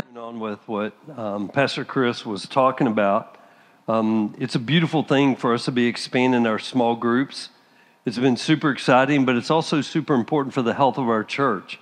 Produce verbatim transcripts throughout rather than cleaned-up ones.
On with what um, Pastor Chris was talking about. Um, it's a beautiful thing for us to be expanding our small groups. It's been super exciting, but it's also super important for the health of our church.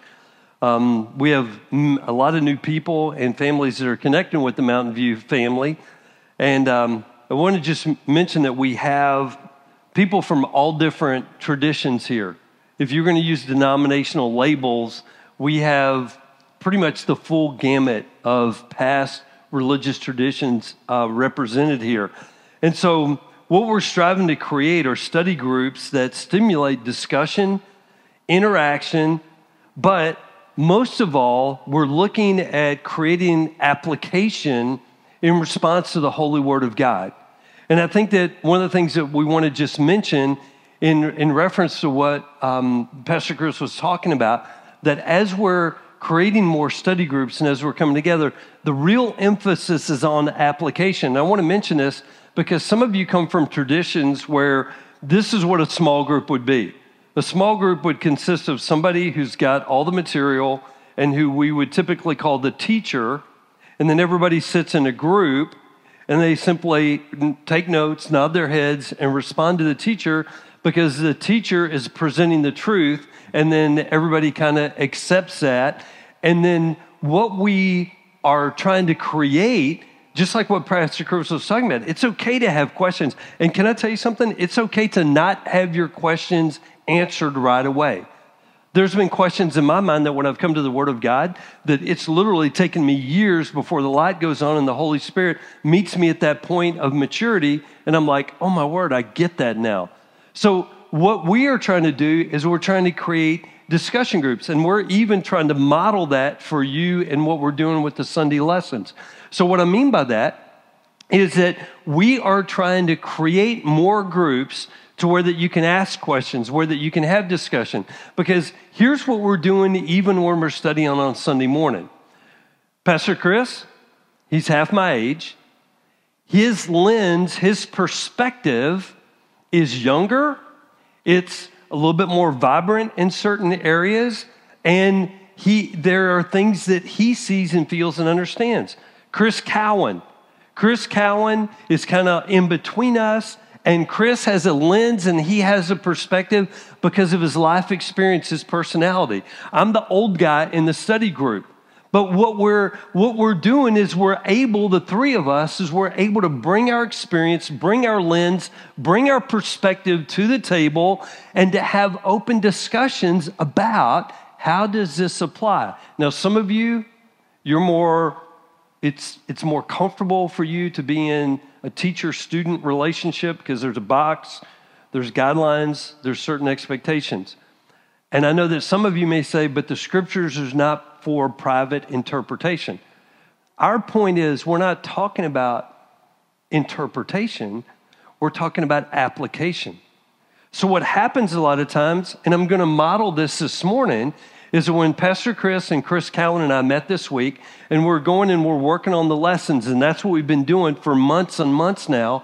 Um, we have a lot of new people and families that are connecting with the Mountain View family. And um, I want to just mention that we have people from all different traditions here. If you're going to use denominational labels, we have pretty much the full gamut of past religious traditions uh, represented here. And so what we're striving to create are study groups that stimulate discussion, interaction, but most of all, we're looking at creating application in response to the Holy Word of God. And I think that one of the things that we want to just mention in, in reference to what um, Pastor Chris was talking about, that as we're creating more study groups and as we're coming together, the real emphasis is on application. And I want to mention this because some of you come from traditions where this is what a small group would be. A small group would consist of somebody who's got all the material and who we would typically call the teacher, and then everybody sits in a group and they simply take notes, nod their heads, and respond to the teacher because the teacher is presenting the truth, and then everybody kind of accepts that. And then what we are trying to create, just like what Pastor Chris was talking about, it's okay to have questions. And can I tell you something? It's okay to not have your questions answered right away. There's been questions in my mind that when I've come to the Word of God, that it's literally taken me years before the light goes on and the Holy Spirit meets me at that point of maturity. And I'm like, oh my word, I get that now. So what we are trying to do is we're trying to create discussion groups, and we're even trying to model that for you and what we're doing with the Sunday lessons. So what I mean by that is that we are trying to create more groups to where that you can ask questions, where that you can have discussion. Because here's what we're doing even when we're studying on Sunday morning. Pastor Chris, he's half my age. His lens, his perspective is younger. It's a little bit more vibrant in certain areas, and he there are things that he sees and feels and understands. Chris Cowan. Chris Cowan is kind of in between us, and Chris has a lens and he has a perspective because of his life experience, his personality. I'm the old guy in the study group. But what we're what we're doing is we're able, the three of us, is we're able to bring our experience, bring our lens, bring our perspective to the table, and to have open discussions about how does this apply. Now, some of you, you're more, it's it's more comfortable for you to be in a teacher-student relationship because there's a box, there's guidelines, there's certain expectations. And I know that some of you may say, but the scriptures is not for private interpretation. Our point is, we're not talking about interpretation, we're talking about application. So what happens a lot of times, and I'm going to model this this morning, is that when Pastor Chris and Chris Cowan and I met this week, and we're going and we're working on the lessons, and that's what we've been doing for months and months now,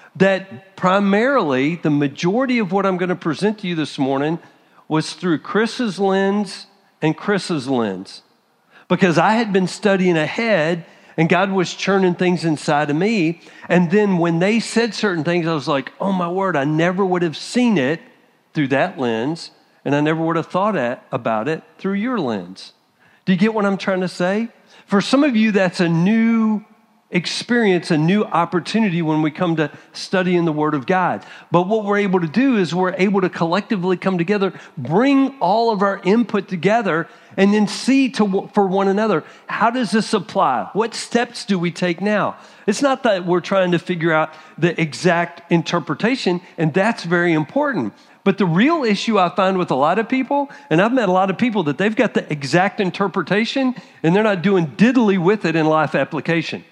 that primarily the majority of what I'm going to present to you this morning was through Chris's lens and Chris's lens. Because I had been studying ahead and God was churning things inside of me. And then when they said certain things, I was like, oh my word, I never would have seen it through that lens. And I never would have thought at, about it through your lens. Do you get what I'm trying to say? For some of you, that's a new experience, a new opportunity when we come to studying the Word of God. But what we're able to do is we're able to collectively come together, bring all of our input together, and then see to, for one another, how does this apply? What steps do we take now? It's not that we're trying to figure out the exact interpretation, and that's very important. But the real issue I find with a lot of people, and I've met a lot of people that they've got the exact interpretation, and they're not doing diddly with it in life application.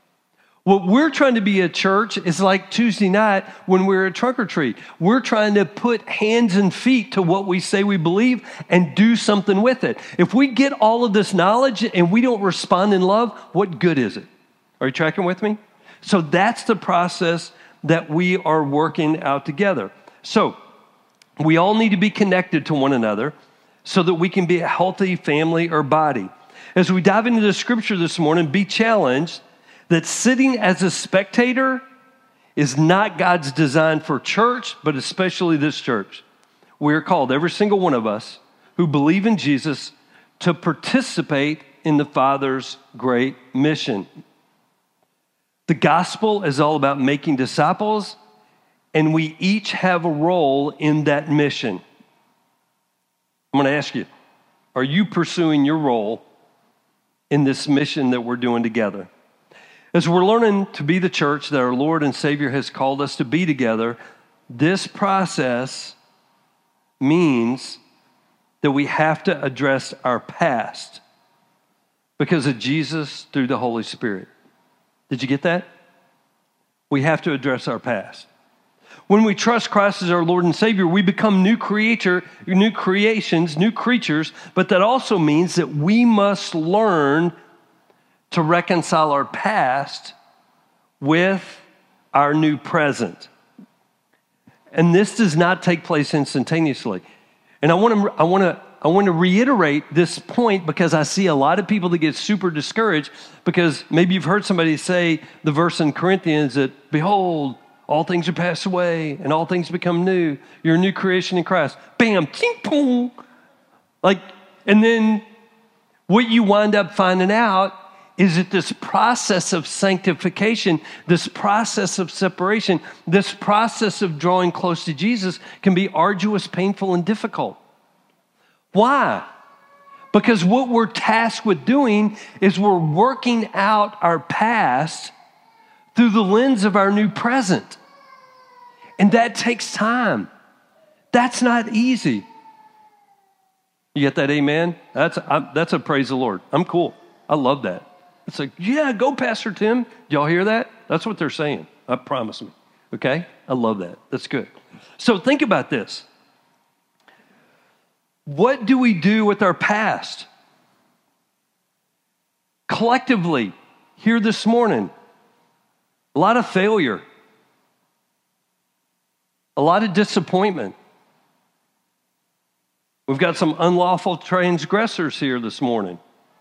What we're trying to be a church is like Tuesday night when we're at Trunk or Treat. We're trying to put hands and feet to what we say we believe and do something with it. If we get all of this knowledge and we don't respond in love, what good is it? Are you tracking with me? So that's the process that we are working out together. So we all need to be connected to one another so that we can be a healthy family or body. As we dive into the scripture this morning, be challenged that sitting as a spectator is not God's design for church, but especially this church. We are called, every single one of us who believe in Jesus, to participate in the Father's great mission. The gospel is all about making disciples, and we each have a role in that mission. I'm going to ask you, are you pursuing your role in this mission that we're doing together? As we're learning to be the church that our Lord and Savior has called us to be together, this process means that we have to address our past because of Jesus through the Holy Spirit. Did you get that? We have to address our past. When we trust Christ as our Lord and Savior, we become new creator, new creations, new creatures, but that also means that we must learn to reconcile our past with our new present. And this does not take place instantaneously. And I want to I want to I want to reiterate this point because I see a lot of people that get super discouraged because maybe you've heard somebody say the verse in Corinthians that, behold, all things are passed away and all things become new. You're a new creation in Christ. Bam, ching, pong. Like, and then what you wind up finding out is that this process of sanctification, this process of separation, this process of drawing close to Jesus can be arduous, painful, and difficult. Why? Because what we're tasked with doing is we're working out our past through the lens of our new present. And that takes time. That's not easy. You get that amen? That's, I, that's a praise the Lord. I'm cool. I love that. It's like, yeah, go Pastor Tim. Y'all hear that? That's what they're saying. I promise me. Okay? I love that. That's good. So think about this. What do we do with our past? Collectively, here this morning, a lot of failure, a lot of disappointment. We've got some unlawful transgressors here this morning.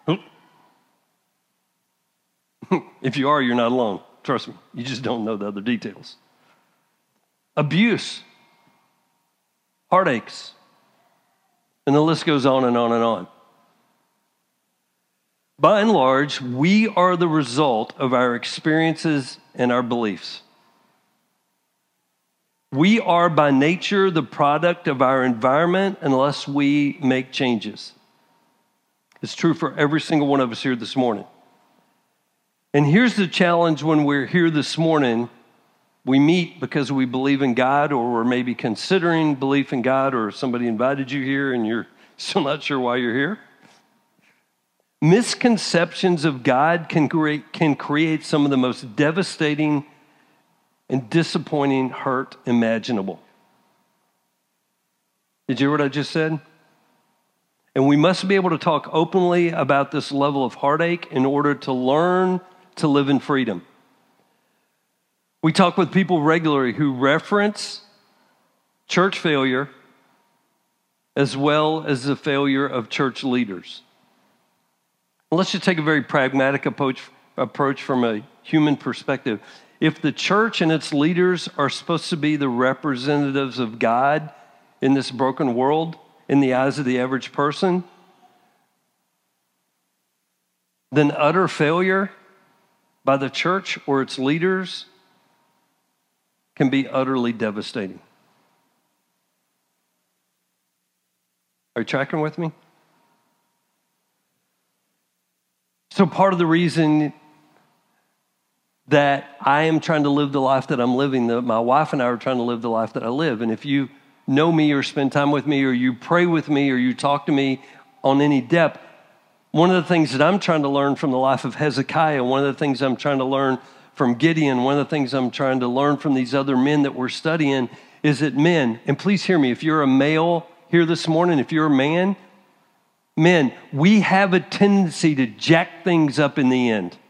If you are, you're not alone. Trust me. You just don't know the other details. Abuse, heartaches, and the list goes on and on and on. By and large, we are the result of our experiences and our beliefs. We are by nature the product of our environment unless we make changes. It's true for every single one of us here this morning. And here's the challenge when we're here this morning. We meet because we believe in God, or we're maybe considering belief in God, or somebody invited you here and you're still not sure why you're here. Misconceptions of God can create, can create some of the most devastating and disappointing hurt imaginable. Did you hear what I just said? And we must be able to talk openly about this level of heartache in order to learn to live in freedom. We talk with people regularly who reference church failure as well as the failure of church leaders. Let's just take a very pragmatic approach, approach from a human perspective. If the church and its leaders are supposed to be the representatives of God in this broken world, in the eyes of the average person, then utter failure by the church or its leaders can be utterly devastating. Are you tracking with me? So part of the reason that I am trying to live the life that I'm living, that my wife and I are trying to live the life that I live, and if you know me or spend time with me or you pray with me or you talk to me on any depth, one of the things that I'm trying to learn from the life of Hezekiah, one of the things I'm trying to learn from Gideon, one of the things I'm trying to learn from these other men that we're studying is that men, and please hear me, if you're a male here this morning, if you're a man, men, we have a tendency to jack things up in the end.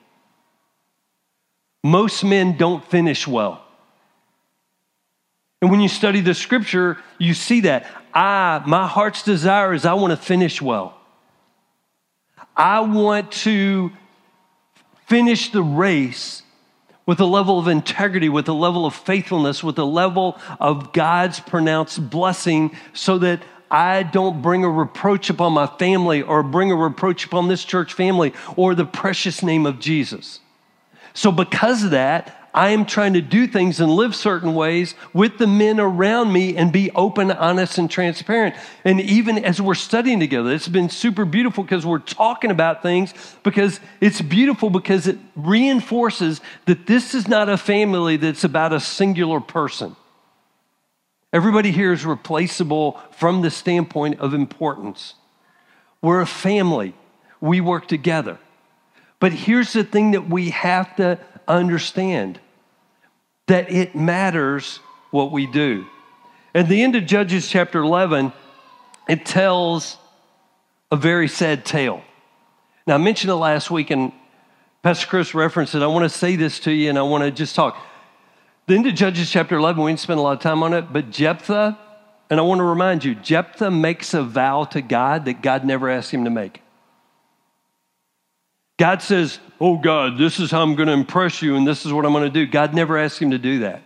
Most men don't finish well. And when you study the scripture, you see that. I, my heart's desire is I want to finish well. I want to finish the race with a level of integrity, with a level of faithfulness, with a level of God's pronounced blessing, so that I don't bring a reproach upon my family or bring a reproach upon this church family or the precious name of Jesus. So because of that, I am trying to do things and live certain ways with the men around me and be open, honest, and transparent. And even as we're studying together, it's been super beautiful because we're talking about things, because it's beautiful because it reinforces that this is not a family that's about a singular person. Everybody here is replaceable from the standpoint of importance. We're a family. We work together. But here's the thing that we have to understand, that it matters what we do. At the end of Judges chapter eleven, it tells a very sad tale. Now, I mentioned it last week, and Pastor Chris referenced it. I want to say this to you, and I want to just talk. The end of Judges chapter eleven, we didn't spend a lot of time on it, but Jephthah, and I want to remind you, Jephthah makes a vow to God that God never asked him to make. God says, oh God, this is how I'm going to impress you, and this is what I'm going to do. God never asked him to do that.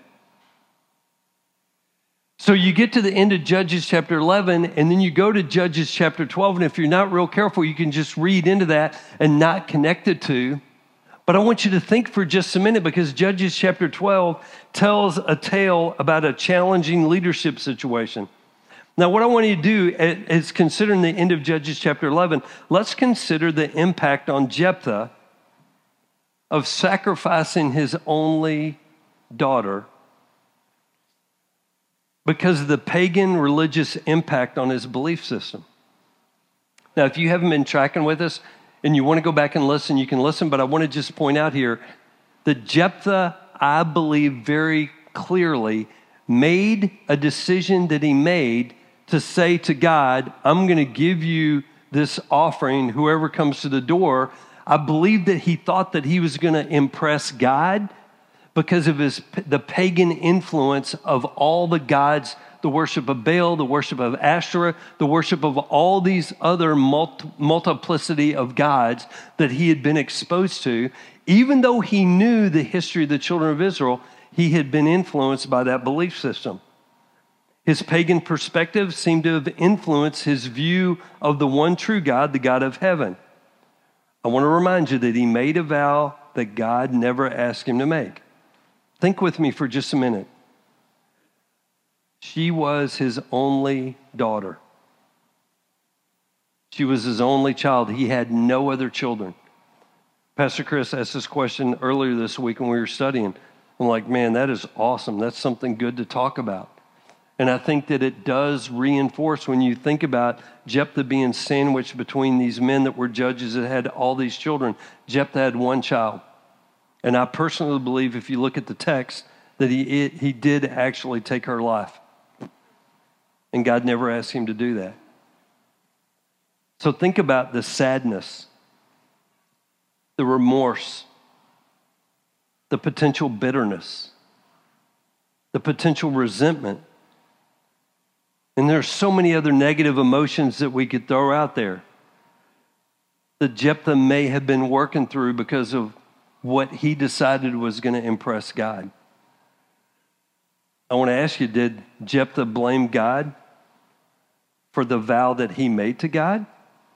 So you get to the end of Judges chapter eleven, and then you go to Judges chapter twelve, and if you're not real careful, you can just read into that and not connect it to. But I want you to think for just a minute, because Judges chapter twelve tells a tale about a challenging leadership situation. Now, what I want you to do is, considering the end of Judges chapter eleven, let's consider the impact on Jephthah of sacrificing his only daughter because of the pagan religious impact on his belief system. Now, if you haven't been tracking with us and you want to go back and listen, you can listen, but I want to just point out here that Jephthah, I believe very clearly, made a decision that he made to say to God, I'm going to give you this offering, whoever comes to the door. I believe that he thought that he was going to impress God because of his the pagan influence of all the gods, the worship of Baal, the worship of Asherah, the worship of all these other multi- multiplicity of gods that he had been exposed to. Even though he knew the history of the children of Israel, he had been influenced by that belief system. His pagan perspective seemed to have influenced his view of the one true God, the God of heaven. I want to remind you that he made a vow that God never asked him to make. Think with me for just a minute. She was his only daughter. She was his only child. He had no other children. Pastor Chris asked this question earlier this week when we were studying. I'm like, man, that is awesome. That's something good to talk about. And I think that it does reinforce when you think about Jephthah being sandwiched between these men that were judges that had all these children. Jephthah had one child. And I personally believe, if you look at the text, that he, he did actually take her life. And God never asked him to do that. So think about the sadness, the remorse, the potential bitterness, the potential resentment. And there's so many other negative emotions that we could throw out there that Jephthah may have been working through because of what he decided was going to impress God. I want to ask you, did Jephthah blame God for the vow that he made to God?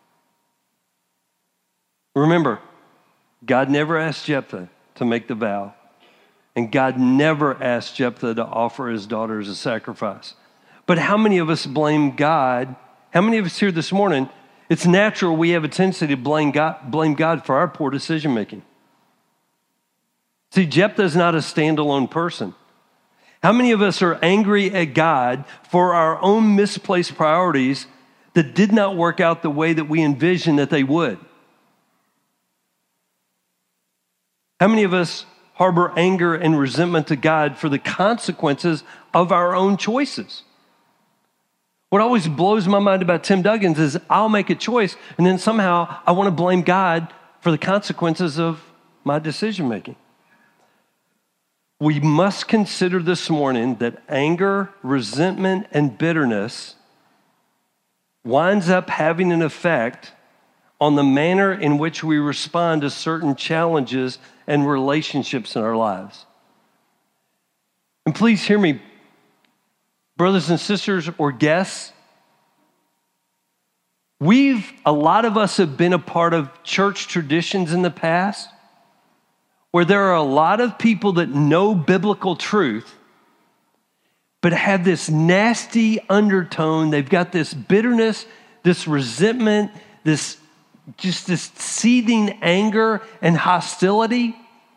Remember, God never asked Jephthah to make the vow, and God never asked Jephthah to offer his daughter as a sacrifice. But how many of us blame God? How many of us here this morning, it's natural we have a tendency to blame God, blame God for our poor decision making. See, Jephthah is not a standalone person. How many of us are angry at God for our own misplaced priorities that did not work out the way that we envisioned that they would? How many of us harbor anger and resentment to God for the consequences of our own choices? What always blows my mind about Tim Duggins is I'll make a choice, and then somehow I want to blame God for the consequences of my decision making. We must consider this morning that anger, resentment, and bitterness winds up having an effect on the manner in which we respond to certain challenges and relationships in our lives. And please hear me, brothers and sisters or guests. We've, a lot of us have been a part of church traditions in the past where there are a lot of people that know biblical truth, but have this nasty undertone. They've got this bitterness, this resentment, this just this seething anger and hostility.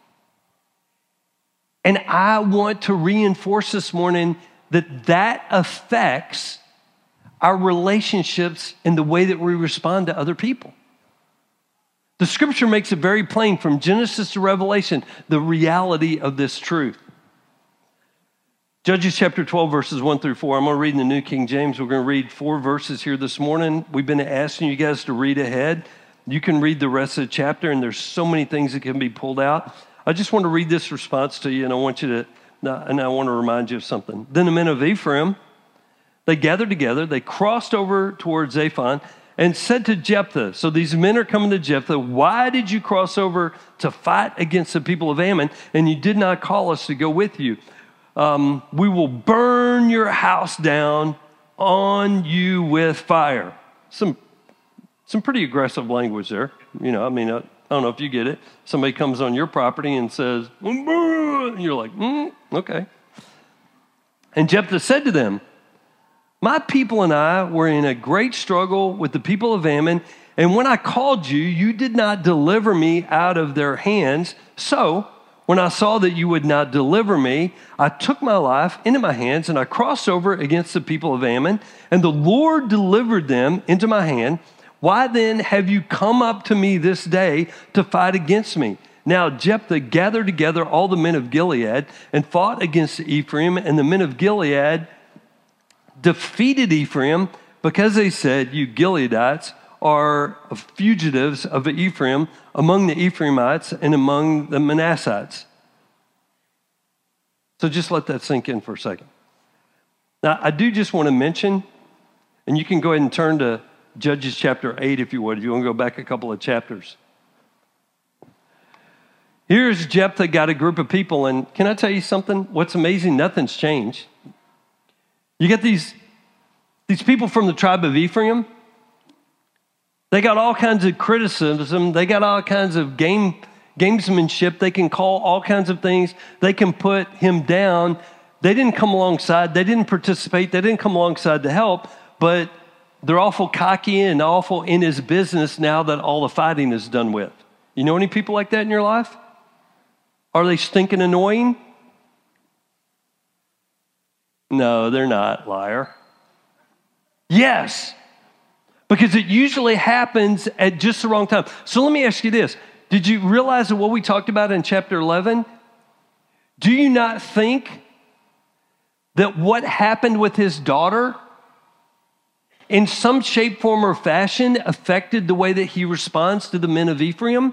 And I want to reinforce this morning that that affects our relationships and the way that we respond to other people. The scripture makes it very plain from Genesis to Revelation, the reality of this truth. Judges chapter twelve, verses one through four. I'm going to read in the New King James. We're going to read four verses here this morning. We've been asking you guys to read ahead. You can read the rest of the chapter, and there's so many things that can be pulled out. I just want to read this response to you, and I want you to, and I want to remind you of something. Then the men of Ephraim, they gathered together, they crossed over towards Zaphon, and said to Jephthah, so these men are coming to Jephthah, why did you cross over to fight against the people of Ammon, and you did not call us to go with you? Um, we will burn your house down on you with fire. Some some pretty aggressive language there. You know, I mean, I, I don't know if you get it. Somebody comes on your property and says, and you're like, mm, okay. And Jephthah said to them, my people and I were in a great struggle with the people of Ammon, and when I called you, you did not deliver me out of their hands. So when I saw that you would not deliver me, I took my life into my hands, and I crossed over against the people of Ammon, and the Lord delivered them into my hand. Why then have you come up to me this day to fight against me? Now Jephthah gathered together all the men of Gilead and fought against Ephraim, and the men of Gilead defeated Ephraim because they said, you Gileadites are fugitives of Ephraim among the Ephraimites and among the Manassites. So just let that sink in for a second. Now, I do just want to mention, and you can go ahead and turn to Judges chapter eight if you would, if you want to go back a couple of chapters. Here's Jephthah got a group of people, and can I tell you something? What's amazing, nothing's changed. You get these, these people from the tribe of Ephraim. They got all kinds of criticism. They got all kinds of game, gamesmanship. They can call all kinds of things. They can put him down. They didn't come alongside. They didn't participate. They didn't come alongside to help, but they're awful cocky and awful in his business now that all the fighting is done with. You know any people like that in your life? Are they stinking annoying? No, they're not, liar. Yes, because it usually happens at just the wrong time. So let me ask you this. Did you realize that what we talked about in chapter eleven? Do you not think that what happened with his daughter in some shape, form, or fashion affected the way that he responds to the men of Ephraim?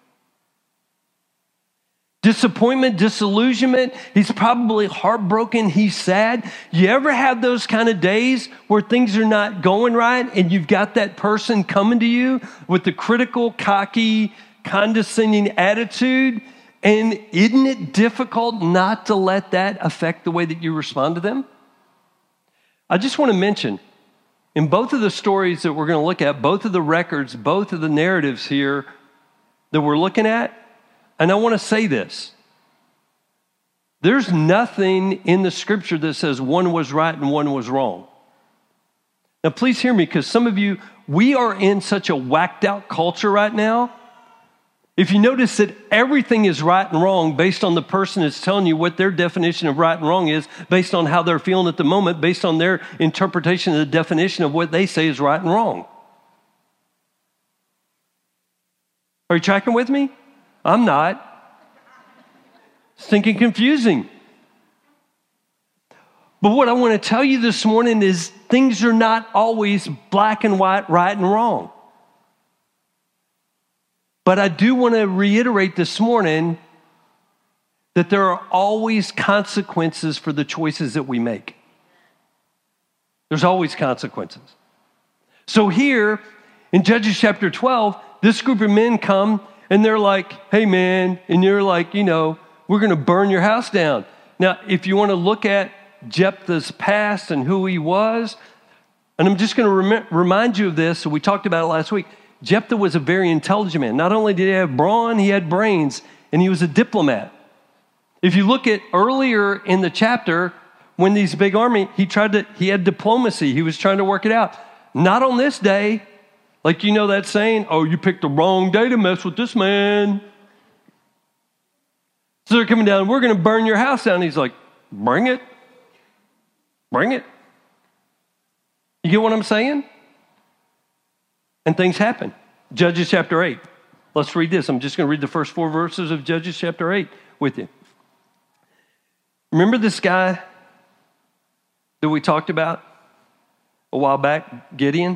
Disappointment, disillusionment. He's probably heartbroken. He's sad. You ever have those kind of days where things are not going right and you've got that person coming to you with the critical, cocky, condescending attitude? And isn't it difficult not to let that affect the way that you respond to them? I just want to mention, in both of the stories that we're going to look at, both of the records, both of the narratives here that we're looking at, and I want to say this. There's nothing in the scripture that says one was right and one was wrong. Now, please hear me, because some of you, we are in such a whacked out culture right now. If you notice that everything is right and wrong based on the person that's telling you what their definition of right and wrong is, based on how they're feeling at the moment, based on their interpretation of the definition of what they say is right and wrong. Are you tracking with me? I'm not. Stinking confusing. But what I want to tell you this morning is things are not always black and white, right and wrong. But I do want to reiterate this morning that there are always consequences for the choices that we make. There's always consequences. So here In Judges chapter twelve, this group of men come and they're like, hey man, and you're like, you know, we're going to burn your house down. Now, if you want to look at Jephthah's past and who he was, and I'm just going to rem- remind you of this, so we talked about it last week. Jephthah was a very intelligent man. Not only did he have brawn, he had brains, and he was a diplomat. If you look at earlier in the chapter, when these big army, he tried to, he had diplomacy. He was trying to work it out. Not on this day. Like, you know that saying, oh, you picked the wrong day to mess with this man. So they're coming down, we're going to burn your house down. He's like, bring it. Bring it. You get what I'm saying? And things happen. Judges chapter eight. Let's read this. I'm just going to read the first four verses of Judges chapter eight with you. Remember this guy that we talked about a while back, Gideon?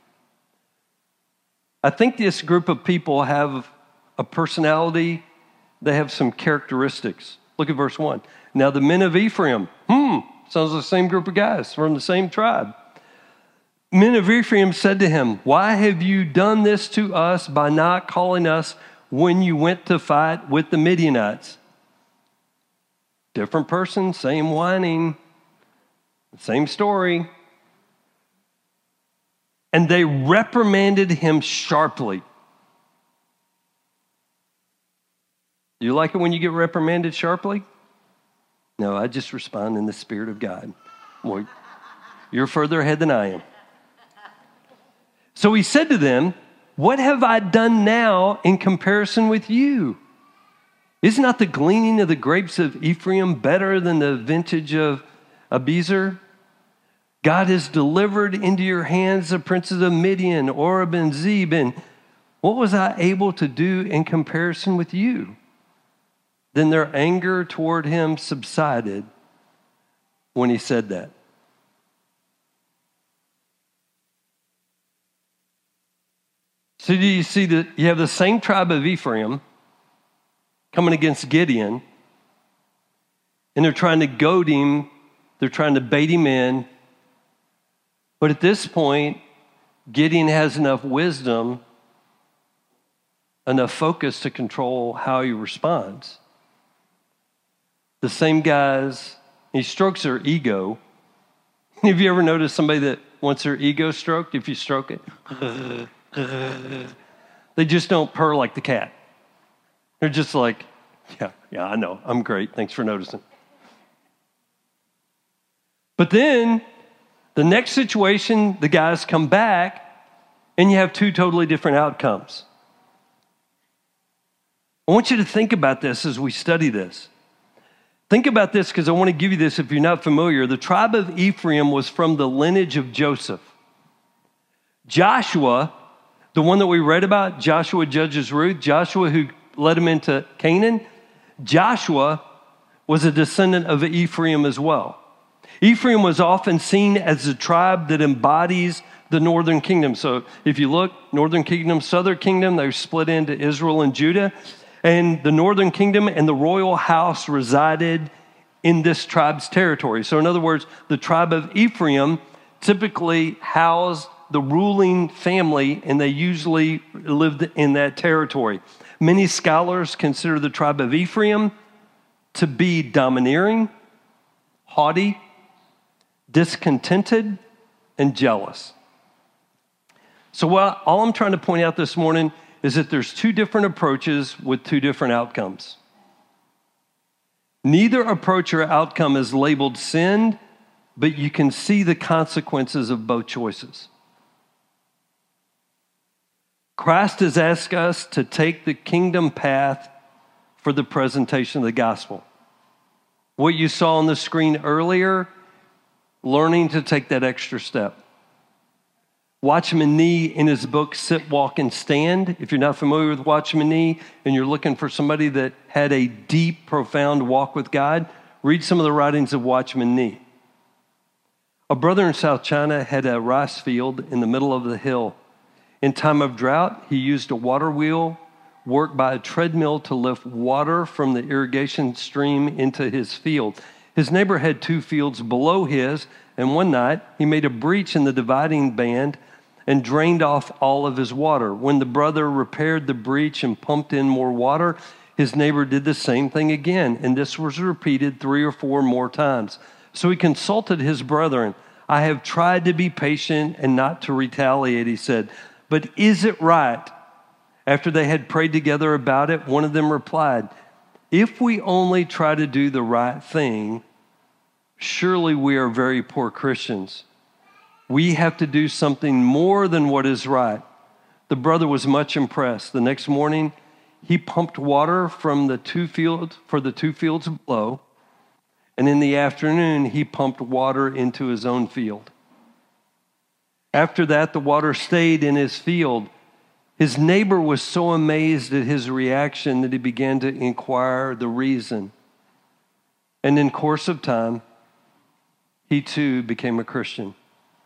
I think this group of people have a personality. They have some characteristics. Look at verse one. Now the men of Ephraim, hmm, sounds like the same group of guys from the same tribe. Men of Ephraim said to him, why have you done this to us by not calling us when you went to fight with the Midianites? Different person, same whining, same story. And they reprimanded him sharply. You like it when you get reprimanded sharply? No, I just respond in the Spirit of God. Well, you're further ahead than I am. So he said to them, what have I done now in comparison with you? Is not the gleaning of the grapes of Ephraim better than the vintage of Abiezer? God has delivered into your hands the princes of Midian, Oreb and Zeb, and what was I able to do in comparison with you? Then their anger toward him subsided when he said that. So do you see that you have the same tribe of Ephraim coming against Gideon, and they're trying to goad him, they're trying to bait him in. But at this point, Gideon has enough wisdom, enough focus to control how he responds. The same guys, he strokes their ego. Have you ever noticed somebody that wants their ego stroked? If you stroke it, they just don't purr like the cat. They're just like, yeah, yeah, I know, I'm great. Thanks for noticing. But then the next situation, the guys come back, and you have two totally different outcomes. I want you to think about this as we study this. Think about this because I want to give you this if you're not familiar. The tribe of Ephraim was from the lineage of Joseph. Joshua, the one that we read about, Joshua judges Ruth, Joshua who led him into Canaan, Joshua was a descendant of Ephraim as well. Ephraim was often seen as a tribe that embodies the northern kingdom. So if you look, northern kingdom, southern kingdom, they're split into Israel and Judah. And the northern kingdom and the royal house resided in this tribe's territory. So in other words, the tribe of Ephraim typically housed the ruling family, and they usually lived in that territory. Many scholars consider the tribe of Ephraim to be domineering, haughty, discontented, and jealous. So what, all I'm trying to point out this morning is that there's two different approaches with two different outcomes. Neither approach or outcome is labeled sin, but you can see the consequences of both choices. Christ has asked us to take the kingdom path for the presentation of the gospel. What you saw on the screen earlier, learning to take that extra step. Watchman Nee, in his book, Sit, Walk, and Stand, if you're not familiar with Watchman Nee and you're looking for somebody that had a deep, profound walk with God, read some of the writings of Watchman Nee. A brother in South China had a rice field in the middle of the hill. In time of drought, he used a water wheel worked by a treadmill to lift water from the irrigation stream into his field. His neighbor had two fields below his, and one night he made a breach in the dividing band and drained off all of his water. When the brother repaired the breach and pumped in more water, his neighbor did the same thing again, and this was repeated three or four more times. So he consulted his brethren. I have tried to be patient and not to retaliate, he said, but is it right? After they had prayed together about it, one of them replied, if we only try to do the right thing, surely we are very poor Christians. We have to do something more than what is right. The brother was much impressed. The next morning, he pumped water from the two fields for the two fields below, and in the afternoon, he pumped water into his own field. After that, the water stayed in his field. His neighbor was so amazed at his reaction that he began to inquire the reason. And in course of time, he too became a Christian.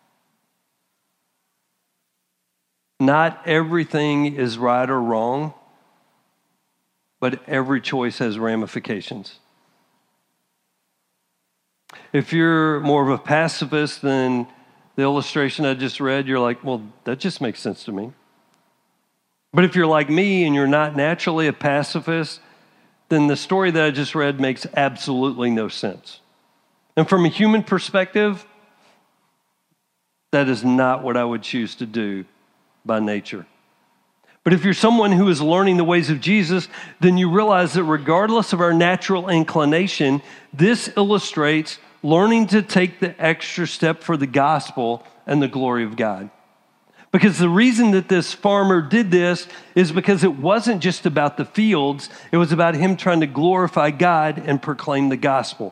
Not everything is right or wrong, but every choice has ramifications. If you're more of a pacifist than the illustration I just read, you're like, well, that just makes sense to me. But if you're like me and you're not naturally a pacifist, then the story that I just read makes absolutely no sense. And from a human perspective, that is not what I would choose to do by nature. But if you're someone who is learning the ways of Jesus, then you realize that regardless of our natural inclination, this illustrates learning to take the extra step for the gospel and the glory of God. Because the reason that this farmer did this is because it wasn't just about the fields, it was about him trying to glorify God and proclaim the gospel.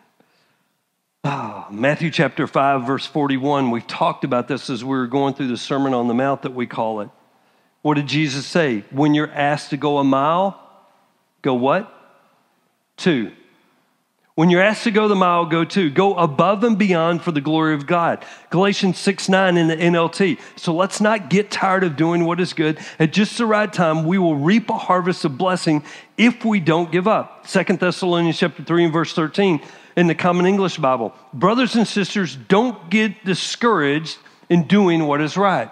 Oh, Matthew chapter five, verse forty-one, we've talked about this as we were going through the Sermon on the Mount that we call it. What did Jesus say? When you're asked to go a mile, go what? Two. When you're asked to go the mile, go two. Go above and beyond for the glory of God. Galatians six nine in the N L T. So let's not get tired of doing what is good. At just the right time, we will reap a harvest of blessing if we don't give up. Second Thessalonians chapter three and verse thirteen in the Common English Bible. Brothers and sisters, don't get discouraged in doing what is right.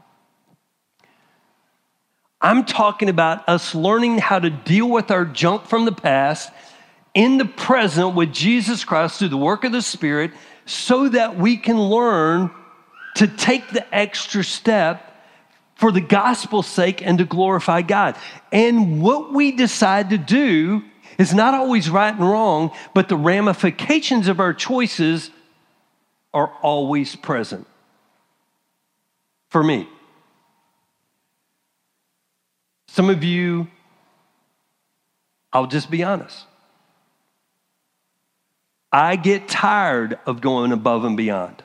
I'm talking about us learning how to deal with our junk from the past in the present with Jesus Christ through the work of the Spirit so that we can learn to take the extra step for the gospel's sake and to glorify God. And what we decide to do is not always right and wrong, but the ramifications of our choices are always present. For me. Some of you, I'll just be honest. I get tired of going above and beyond.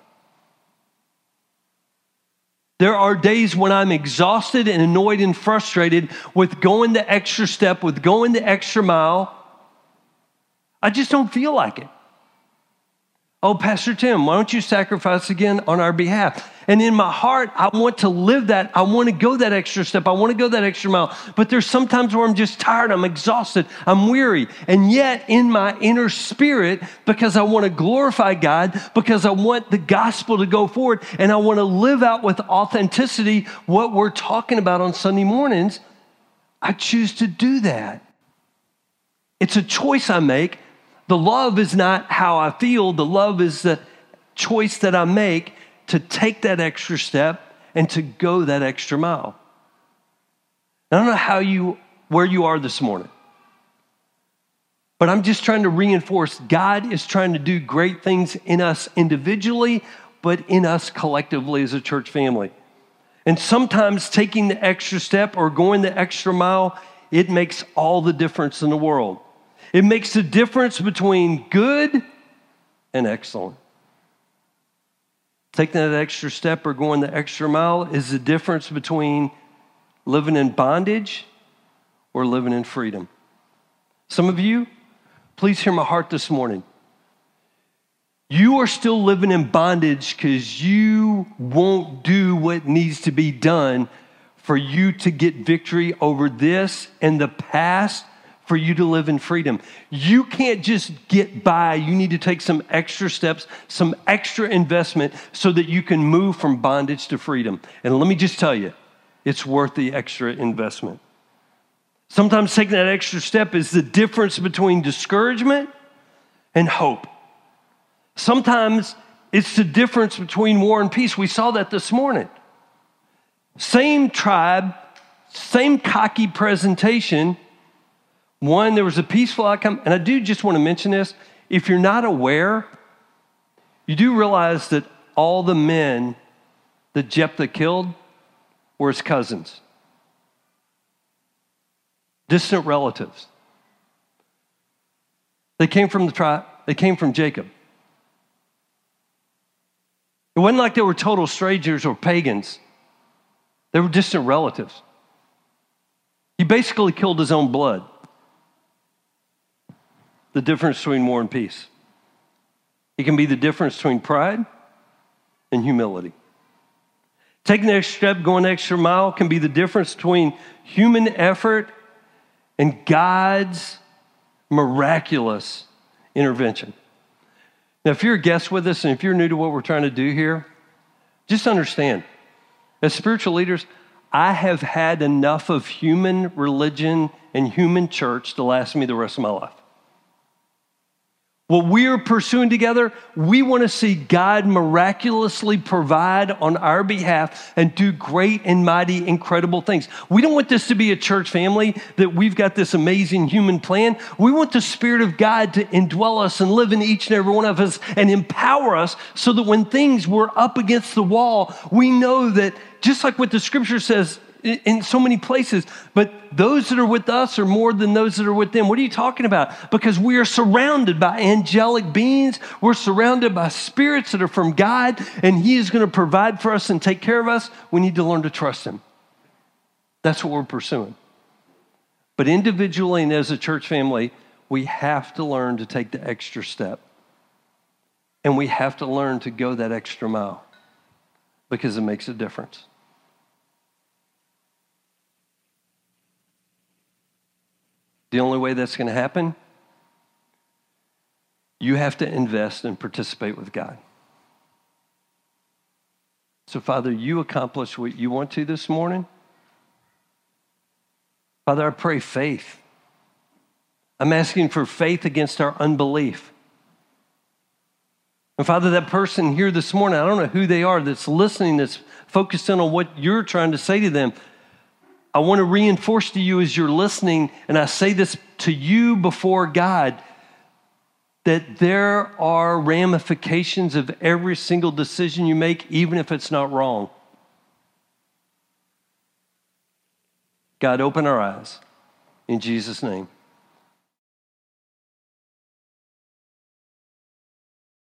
There are days when I'm exhausted and annoyed and frustrated with going the extra step, with going the extra mile. I just don't feel like it. Oh, Pastor Tim, why don't you sacrifice again on our behalf? And in my heart, I want to live that. I want to go that extra step. I want to go that extra mile. But there's sometimes where I'm just tired. I'm exhausted. I'm weary. And yet in my inner spirit, because I want to glorify God, because I want the gospel to go forward, and I want to live out with authenticity what we're talking about on Sunday mornings, I choose to do that. It's a choice I make. The love is not how I feel. The love is the choice that I make to take that extra step and to go that extra mile. I don't know how you, where you are this morning, but I'm just trying to reinforce God is trying to do great things in us individually, but in us collectively as a church family. And sometimes taking the extra step or going the extra mile, it makes all the difference in the world. It makes the difference between good and excellent. Taking that extra step or going the extra mile is the difference between living in bondage or living in freedom. Some of you, please hear my heart this morning. You are still living in bondage because you won't do what needs to be done for you to get victory over this and the past for you to live in freedom. You can't just get by. You need to take some extra steps, some extra investment so that you can move from bondage to freedom. And let me just tell you, it's worth the extra investment. Sometimes taking that extra step is the difference between discouragement and hope. Sometimes it's the difference between war and peace. We saw that this morning. Same tribe, same cocky presentation. One, there was a peaceful outcome. And I do just want to mention this. If you're not aware, you do realize that all the men that Jephthah killed were his cousins, distant relatives. They came from the tribe, they came from Jacob. It wasn't like they were total strangers or pagans. They were distant relatives. He basically killed his own blood. The difference between war and peace. It can be the difference between pride and humility. Taking the extra step, going the extra mile can be the difference between human effort and God's miraculous intervention. Now, if you're a guest with us and if you're new to what we're trying to do here, just understand, as spiritual leaders, I have had enough of human religion and human church to last me the rest of my life. What we are pursuing together, we want to see God miraculously provide on our behalf and do great and mighty, incredible things. We don't want this to be a church family that we've got this amazing human plan. We want the Spirit of God to indwell us and live in each and every one of us and empower us so that when things were up against the wall, we know that just like what the scripture says in so many places, but those that are with us are more than those that are with them. What are you talking about? Because we are surrounded by angelic beings. We're surrounded by spirits that are from God, and He is going to provide for us and take care of us. We need to learn to trust Him. That's what we're pursuing. But individually and as a church family, we have to learn to take the extra step. And we have to learn to go that extra mile because it makes a difference. The only way that's going to happen, you have to invest and participate with God. So, Father, you accomplish what you want to this morning. Father, I pray faith. I'm asking for faith against our unbelief. And Father, that person here this morning, I don't know who they are that's listening, that's focused in on what you're trying to say to them. I want to reinforce to you as you're listening, and I say this to you before God, that there are ramifications of every single decision you make, even if it's not wrong. God, open our eyes. In Jesus' name.